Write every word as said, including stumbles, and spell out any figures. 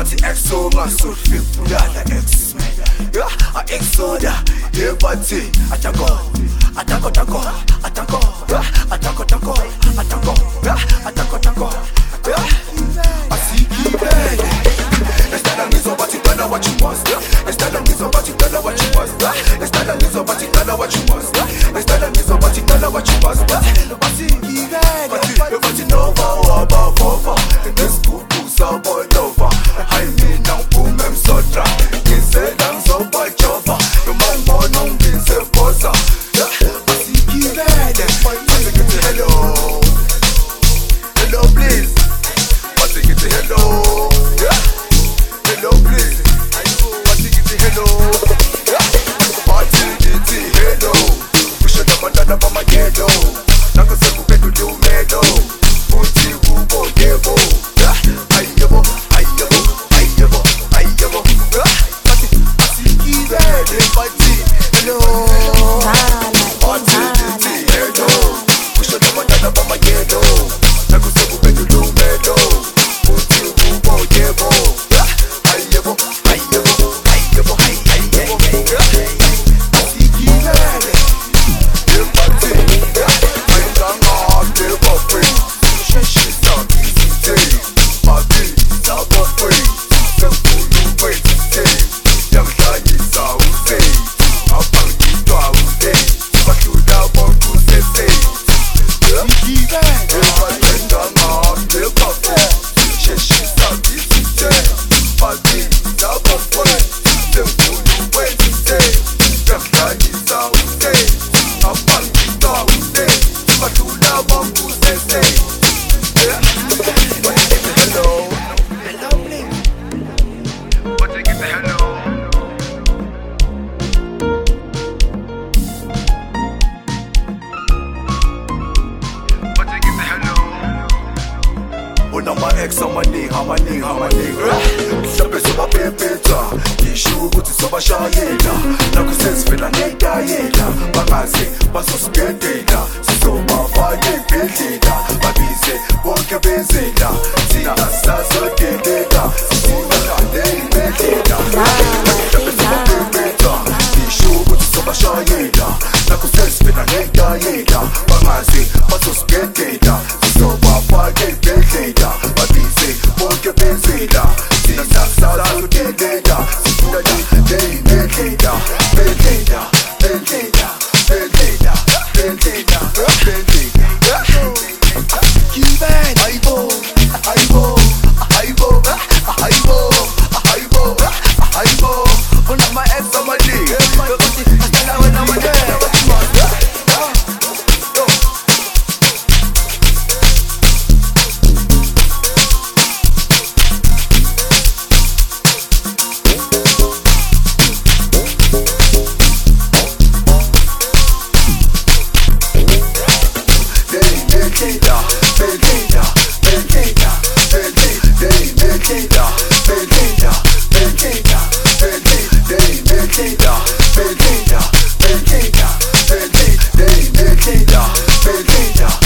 bathi exo ngasofi bulala ex yeah a exoda ye bathi atako atako tako atako atako tako atako atako tako asikibele estada ngizo bathi dala what you want estada ngizo bathi dala what you want estada ngizo bathi dala what you want estada ngizo bathi dala what you want asikibele bathi nova waba vova nesikudu sabo nova hayi mina uphume emsodra ngisela ngizoba jova noma ngibona ungise bosa asikibele bathi ngithi hello hello please bathi ngithi hello yeah hello please bathi ngithi hello bathi ngithi hello kusho nabantwana bamagelo nakho sekuphendule umelo futhi kubo yebo ayebo ayebo ayebo ayebo bathi asikibele bathi hello bathi ngithi hello kusho nabantwana bamagelo nakho sekuphendule umelo futhi kubo yebo ayebo ayebo ayebo ayebo asikibele bathi ayingangade bafi sheshisa isithe bathi sabo free sefulu kwethe yangihlanyisa uze abangitwa uze bahlula bonke usese asikibele ayingangade bafi sheshisa isithe bathi sabo free sefulu kwethe yangihlanyisa uze abangitwa uze bahlula bonke usese hello hello please bathi ngithi hello bathi ngithi hello unama ex amaningi amaningi amaningi mhlawumbe sobabhebhetha ngisho ukuthi sobashayela nakho sesivela ngeyitayela bangaze bazosibhedela sizobafaka ebhedlela babize bonke bezela thina sisazodeleka sisibahande ibhedlela mhlawumbe sobabhebhetha ngisho ukuthi sobashayela nakho sesivela ngeyitayela bangaze bazosibhedlela sizobafaka ebhedlela babize bonke bezela thina sisazodeleka sisibahande ibhedlela bedlela bedlela bedlela bedlela bedlela asikibele ayibo ayibo ayibo ayibo ayibo ayibo unama ex amaningi bathi asala wena wena Bedlela, bedlela, bedlela, bedlela, bedlela, bedlela, bedlela, bedlela, bedlela, bedlela, bedlela, bedlela, bedlela, bedlela.